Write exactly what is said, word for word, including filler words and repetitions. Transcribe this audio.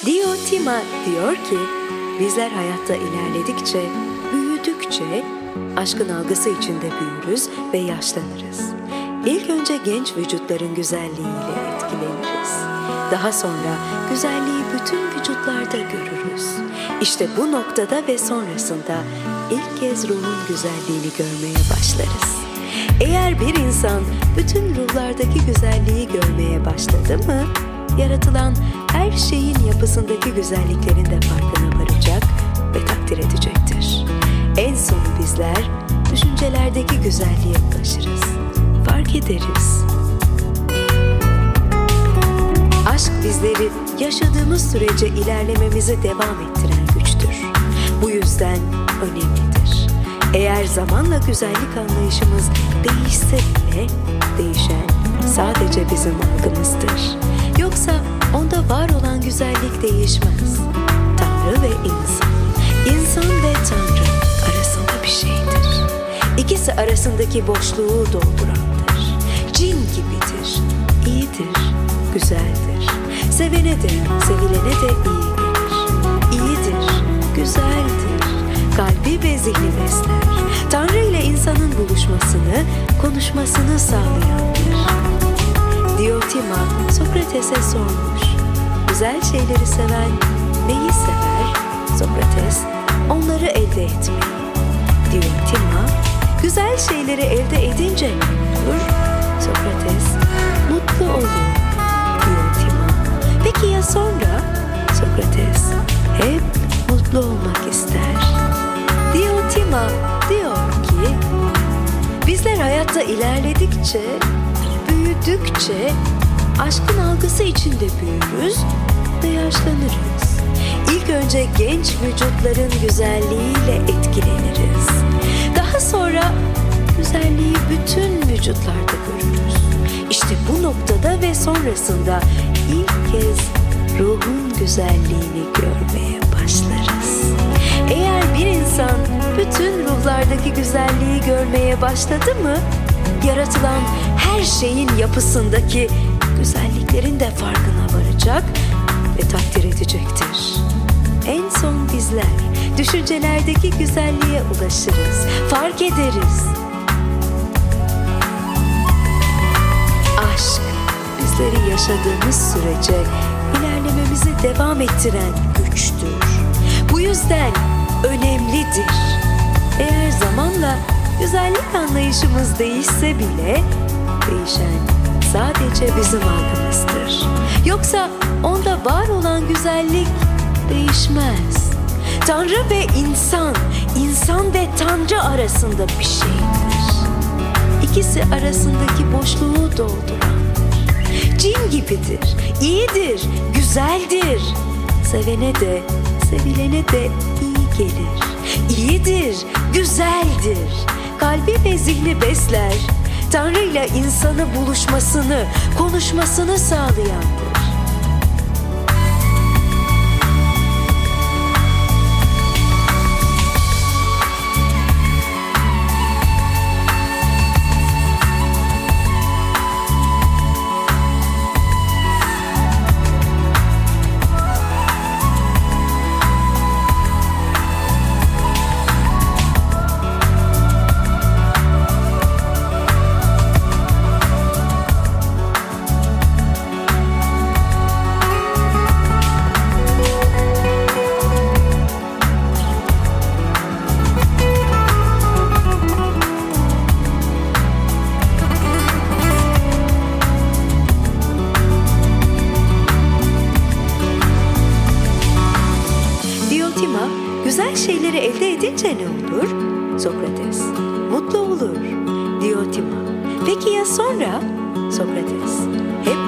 Diotima diyor ki, bizler hayatta ilerledikçe, büyüdükçe aşkın algısı içinde büyürüz ve yaşlanırız. İlk önce genç vücutların güzelliğiyle etkileniriz. Daha sonra güzelliği bütün vücutlarda görürüz. İşte bu noktada ve sonrasında ilk kez ruhun güzelliğini görmeye başlarız. Eğer bir insan bütün ruhlardaki güzelliği görmeye başladı mı, yaratılan her şeyin yapısındaki güzelliklerin de farkına varacak ve takdir edecektir. En son bizler düşüncelerdeki güzelliğe ulaşırız, fark ederiz. Aşk bizleri yaşadığımız sürece ilerlememizi devam ettiren güçtür. Bu yüzden önemlidir. Eğer zamanla güzellik anlayışımız değişse bile, değişen sadece bizim algımızdır. Yoksa onda var olan güzellik değişmez. Tanrı ve insan, insan ve Tanrı arasında bir şeydir. İkisi arasındaki boşluğu doldurandır. Cin gibidir, iyidir, güzeldir. Sevene de, sevilene de iyi gelir. İyidir, güzeldir. Kalbi ve zihni besler. Tanrı ile insanın buluşmasını, konuşmasını sağlayandır. Diotima Sokrates'e sormuş. Güzel şeyleri seven neyi sever? Sokrates, onları elde etmeyi. Diotima, güzel şeyleri elde edince ne olur? Sokrates, mutlu olur. Diotima, peki ya sonra? Sokrates, hep mutlu olmak ister. Diotima diyor ki, bizler hayatta ilerledikçe, büyüdükçe aşkın algısı içinde büyürüz ve yaşlanırız. İlk önce genç vücutların güzelliğiyle etkileniriz. Daha sonra güzelliği bütün vücutlarda görürüz. İşte bu noktada ve sonrasında ilk kez ruhun güzelliğini görmeye başlarız. Eğer bir insan bütün ruhlardaki güzelliği görmeye başladı mı, yaratılan her şeyin yapısındaki güzelliklerin de farkına varacak ve takdir edecektir. En son bizler düşüncelerdeki güzelliğe ulaşırız, fark ederiz. Aşk bizleri yaşadığımız sürece ilerlememizi devam ettiren güçtür. Bu yüzden önemlidir. Eğer zamanla güzellik anlayışımız değişse bile, değişen sadece bizim algımızdır. Yoksa onda var olan güzellik değişmez. Tanrı ve insan, insan ve Tanrı arasında bir şeydir. İkisi arasındaki boşluğu doldurandır. Cin gibidir, iyidir, güzeldir. Sevene de, sevilene de iyi gelir. İyidir, güzeldir. Kalbi ve zihni besler. Tanrı ile insanı buluşmasını, konuşmasını sağlayandır. Güzel şeyleri elde edince ne olur? Sokrates, mutlu olur. Diotima, peki ya sonra? Sokrates, hep